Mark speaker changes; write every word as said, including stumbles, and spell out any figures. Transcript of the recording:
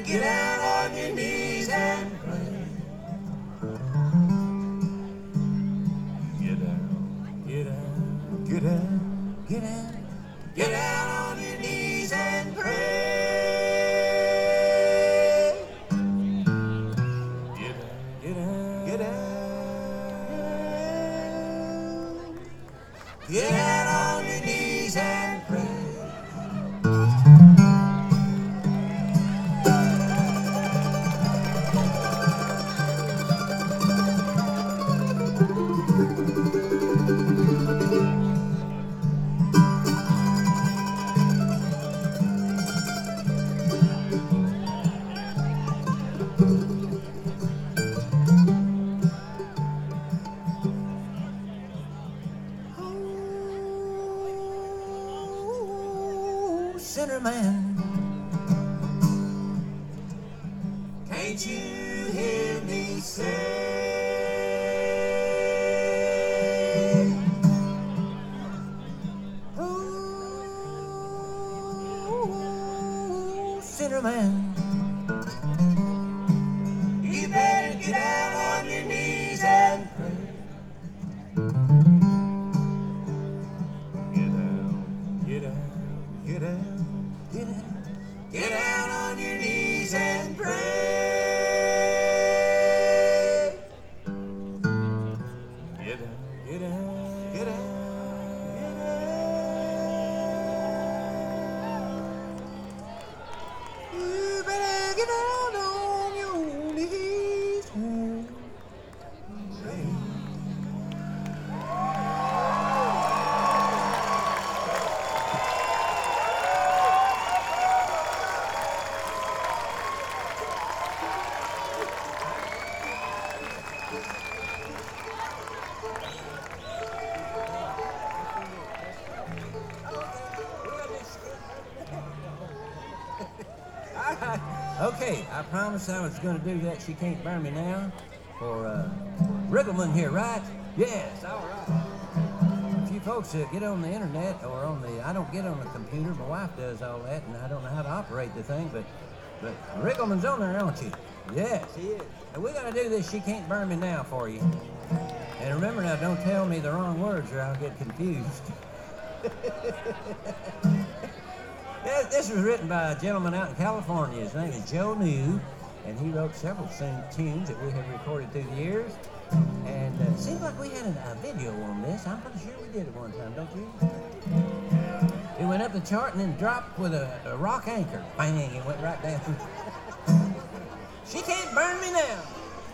Speaker 1: get down on your knees and pray. Get down, get down, get down, get down, get down on your knees and pray. Get down, get down, get down, get down on your knees and pray. Sinner man, can't you hear me say, oh, sinner man, you better get down on your knees and pray. Get down, get down, get down. Get down, get down on your knees and pray. Get down, get down, get down, get down. You better get down on your knees and pray. Okay, I promised I was going to do that. She Can't Burn Me Now for uh, Riggleman here, right? Yes, all right. If you folks uh, get on the internet or on the, I don't get on the computer. My wife does all that, and I don't know how to operate the thing, but but Riggleman's on there, aren't you? Yes, he is. And we're going to do this She Can't Burn Me Now for you. And remember now, don't tell me the wrong words or I'll get confused. This was written by a gentleman out in California. His name is Joe New, and he wrote several tunes that we have recorded through the years. And uh, it seems like we had a, a video on this. I'm pretty sure we did it one time, don't you? It went up the chart and then dropped with a, a rock anchor. Bang, it went right down. She Can't Burn Me Now.